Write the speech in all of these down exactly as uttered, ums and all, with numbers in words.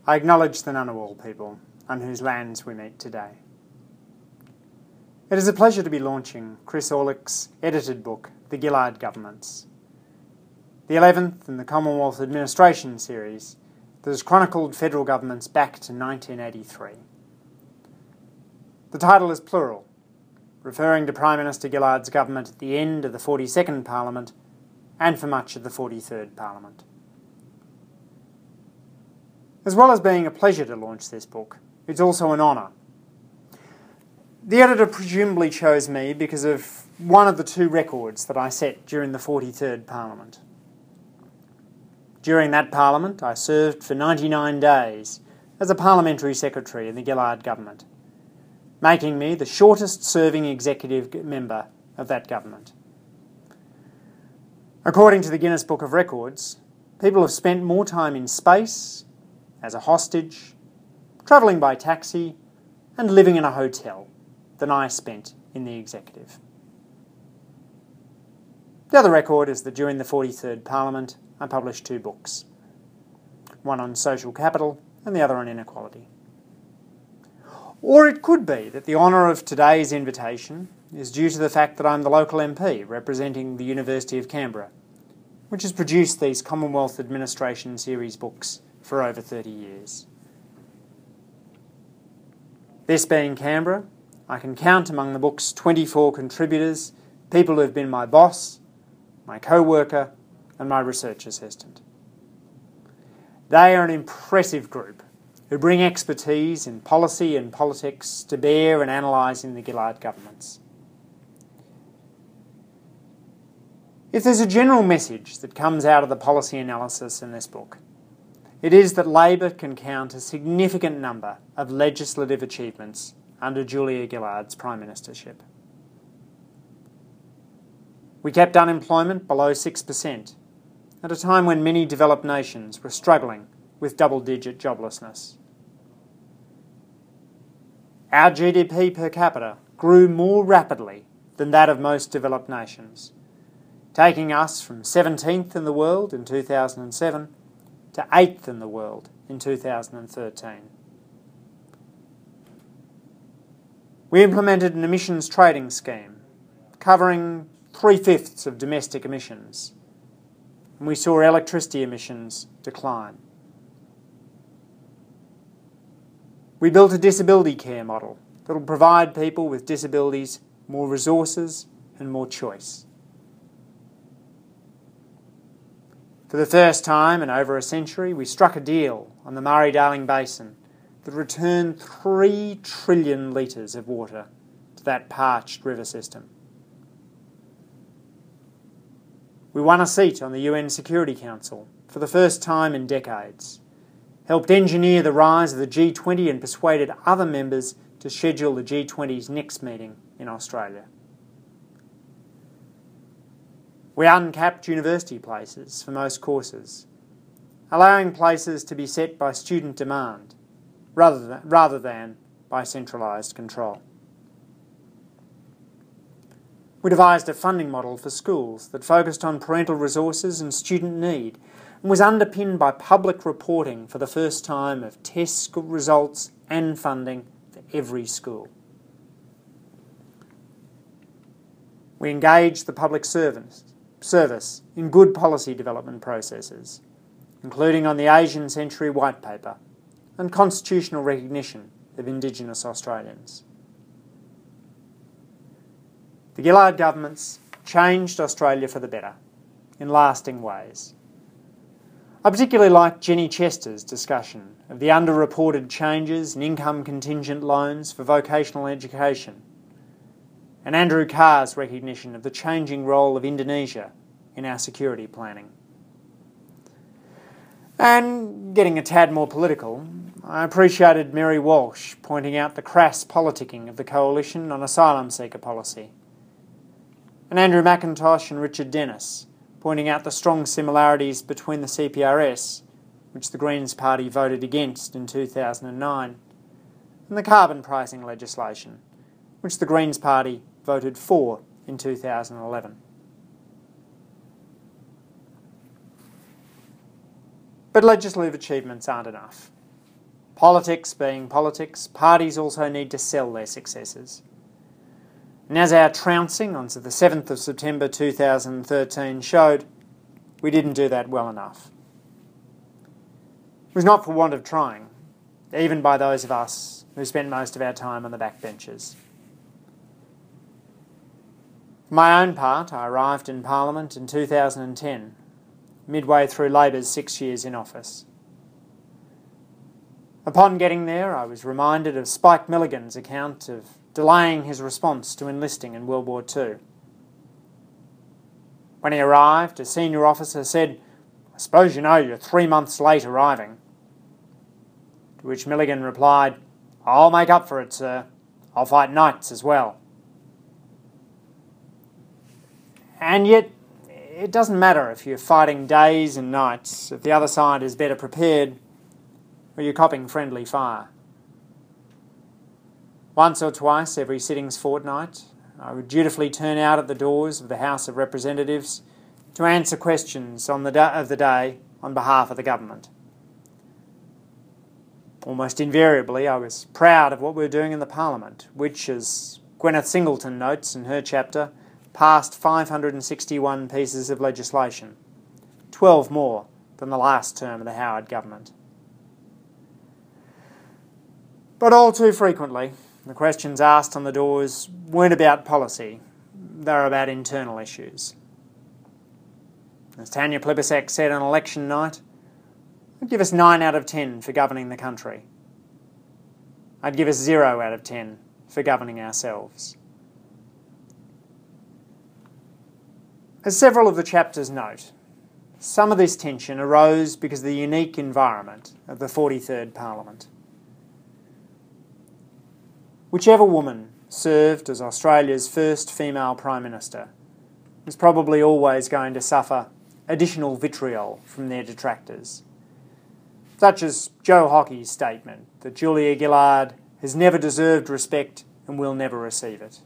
I acknowledge the Ngunnawal people on whose lands we meet today. It is a pleasure to be launching Chris Orlick's edited book, The Gillard Governments, the eleventh in the Commonwealth Administration series that has chronicled federal governments back to nineteen eighty-three. The title is plural, referring to Prime Minister Gillard's government at the end of the forty-second Parliament and for much of the forty-third Parliament. As well as being a pleasure to launch this book, it's also an honour. The editor presumably chose me because of one of the two records that I set during the forty-third Parliament. During that Parliament, I served for ninety-nine days as a Parliamentary Secretary in the Gillard government, making me the shortest-serving executive member of that government. According to the Guinness Book of Records, people have spent more time in space, as a hostage, travelling by taxi, and living in a hotel than I spent in the executive. The other record is that during the forty-third Parliament, I published two books, one on social capital and the other on inequality. Or it could be that the honour of today's invitation is due to the fact that I'm the local M P representing the University of Canberra, which has produced these Commonwealth Administration series books for over thirty years. This being Canberra, I can count among the book's twenty-four contributors people who have been my boss, my co-worker and my research assistant. They are an impressive group who bring expertise in policy and politics to bear in analysing the Gillard governments. If there's a general message that comes out of the policy analysis in this book, it is that Labor can count a significant number of legislative achievements under Julia Gillard's Prime Ministership. We kept unemployment below six percent at a time when many developed nations were struggling with double-digit joblessness. Our G D P per capita grew more rapidly than that of most developed nations, taking us from seventeenth in the world in two thousand seven to eighth in the world in two thousand thirteen. We implemented an emissions trading scheme covering three-fifths of domestic emissions, and we saw electricity emissions decline. We built a disability care model that will provide people with disabilities more resources and more choice. For the first time in over a century, we struck a deal on the Murray-Darling Basin that returned three trillion litres of water to that parched river system. We won a seat on the U N Security Council for the first time in decades, helped engineer the rise of the G twenty and persuaded other members to schedule the G twenty's next meeting in Australia. We uncapped university places for most courses, allowing places to be set by student demand rather than, rather than by centralised control. We devised a funding model for schools that focused on parental resources and student need and was underpinned by public reporting for the first time of test results and funding for every school. We engaged the public service, service in good policy development processes, including on the Asian Century White Paper and constitutional recognition of Indigenous Australians. The Gillard governments changed Australia for the better, in lasting ways. I particularly like Jenny Chester's discussion of the underreported changes in income contingent loans for vocational education, and Andrew Carr's recognition of the changing role of Indonesia in our security planning. And getting a tad more political, I appreciated Mary Walsh pointing out the crass politicking of the coalition on asylum seeker policy, and Andrew McIntosh and Richard Dennis pointing out the strong similarities between the C P R S, which the Greens Party voted against in two thousand nine, and the carbon pricing legislation, which the Greens Party voted for in two thousand eleven. But legislative achievements aren't enough. Politics being politics, parties also need to sell their successes. And as our trouncing on the seventh of September two thousand thirteen showed, we didn't do that well enough. It was not for want of trying, even by those of us who spent most of our time on the backbenches. For my own part, I arrived in Parliament in two thousand ten, midway through Labor's six years in office. Upon getting there, I was reminded of Spike Milligan's account of delaying his response to enlisting in World War Two. When he arrived, a senior officer said, "I suppose you know you're three months late arriving." To which Milligan replied, "I'll make up for it, sir. I'll fight nights as well." And yet, it doesn't matter if you're fighting days and nights, if the other side is better prepared, or you're copping friendly fire. Once or twice every sitting's fortnight, I would dutifully turn out at the doors of the House of Representatives to answer questions on the da- of the day on behalf of the government. Almost invariably, I was proud of what we were doing in the Parliament, which, as Gwyneth Singleton notes in her chapter, passed five hundred sixty-one pieces of legislation, twelve more than the last term of the Howard government. But all too frequently, the questions asked on the doors weren't about policy, they were about internal issues. As Tanya Plibersek said on election night, I'd give us nine out of ten for governing the country. I'd give us zero out of ten for governing ourselves. As several of the chapters note, some of this tension arose because of the unique environment of the forty-third Parliament. Whichever woman served as Australia's first female Prime Minister was probably always going to suffer additional vitriol from their detractors, such as Joe Hockey's statement that Julia Gillard has never deserved respect and will never receive it.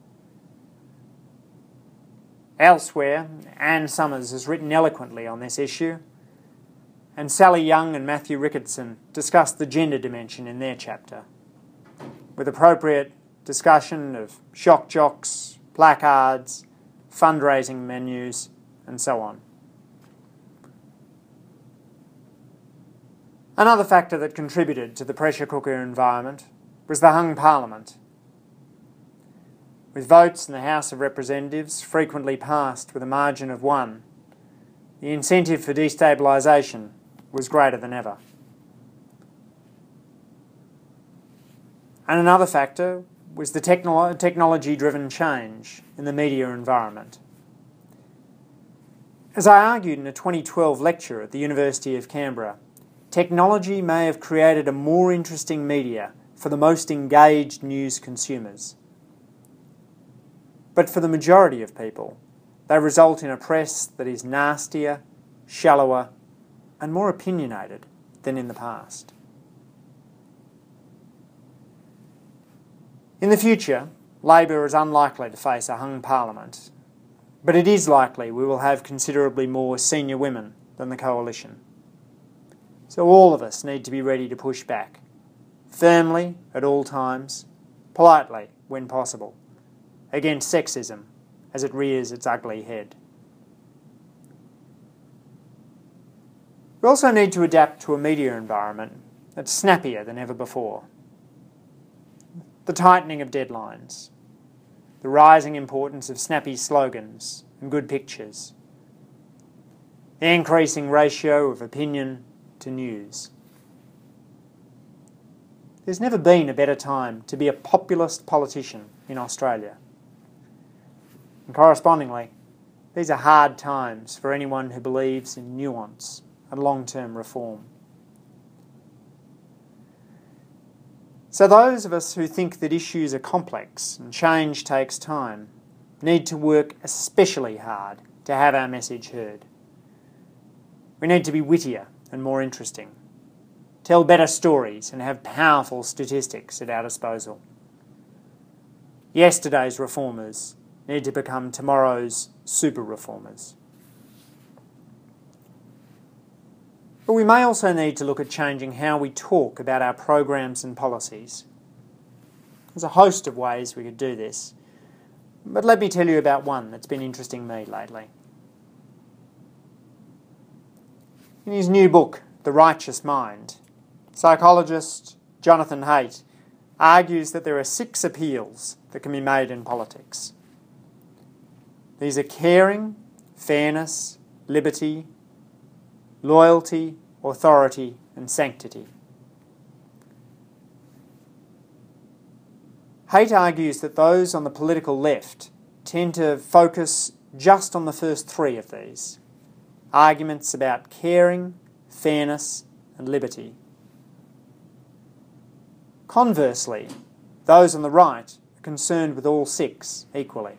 Elsewhere, Anne Summers has written eloquently on this issue, and Sally Young and Matthew Ricketson discuss the gender dimension in their chapter, with appropriate discussion of shock jocks, placards, fundraising menus, and so on. Another factor that contributed to the pressure cooker environment was the hung Parliament, with votes in the House of Representatives frequently passed with a margin of one. The incentive for destabilisation was greater than ever. And another factor was the technolo- technology-driven change in the media environment. As I argued in a twenty twelve lecture at the University of Canberra, technology may have created a more interesting media for the most engaged news consumers. But for the majority of people, they result in a press that is nastier, shallower, and more opinionated than in the past. In the future, Labor is unlikely to face a hung Parliament, but it is likely we will have considerably more senior women than the Coalition. So all of us need to be ready to push back, firmly at all times, politely when possible, against sexism as it rears its ugly head. We also need to adapt to a media environment that's snappier than ever before. The tightening of deadlines, the rising importance of snappy slogans and good pictures, the increasing ratio of opinion to news. There's never been a better time to be a populist politician in Australia. And correspondingly, these are hard times for anyone who believes in nuance and long-term reform. So those of us who think that issues are complex and change takes time need to work especially hard to have our message heard. We need to be wittier and more interesting, tell better stories and have powerful statistics at our disposal. Yesterday's reformers need to become tomorrow's super reformers. But we may also need to look at changing how we talk about our programs and policies. There's a host of ways we could do this, but let me tell you about one that's been interesting me lately. In his new book, The Righteous Mind, psychologist Jonathan Haidt argues that there are six appeals that can be made in politics. These are caring, fairness, liberty, loyalty, authority, and sanctity. Haidt argues that those on the political left tend to focus just on the first three of these, arguments about caring, fairness, and liberty. Conversely, those on the right are concerned with all six equally.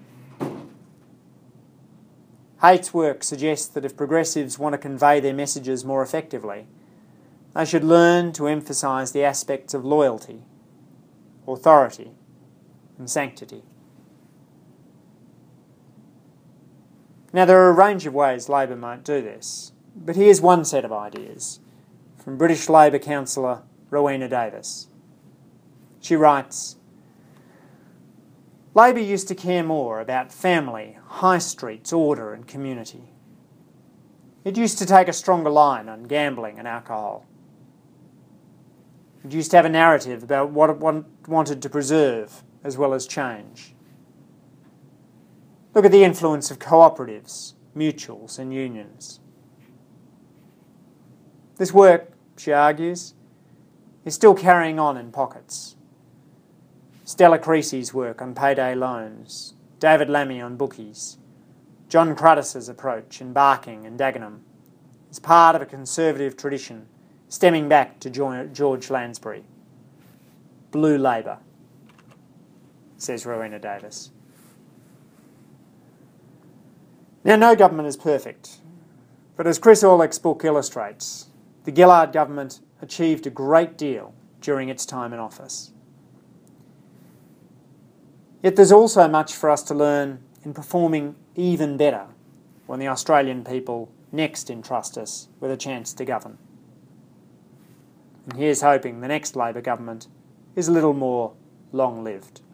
Haidt's work suggests that if progressives want to convey their messages more effectively, they should learn to emphasise the aspects of loyalty, authority, and sanctity. Now, there are a range of ways Labor might do this, but here's one set of ideas from British Labor councillor Rowena Davis. She writes, Labor used to care more about family, high streets, order and community. It used to take a stronger line on gambling and alcohol. It used to have a narrative about what it wanted to preserve as well as change. Look at the influence of cooperatives, mutuals and unions. This work, she argues, is still carrying on in pockets. Stella Creasy's work on payday loans, David Lammy on bookies, John Cruddas' approach in Barking and Dagenham is part of a conservative tradition stemming back to George Lansbury. Blue Labor, says Rowena Davis. Now, no government is perfect, but as Chris Orlick's book illustrates, the Gillard government achieved a great deal during its time in office. Yet there's also much for us to learn in performing even better when the Australian people next entrust us with a chance to govern. And here's hoping the next Labor government is a little more long-lived.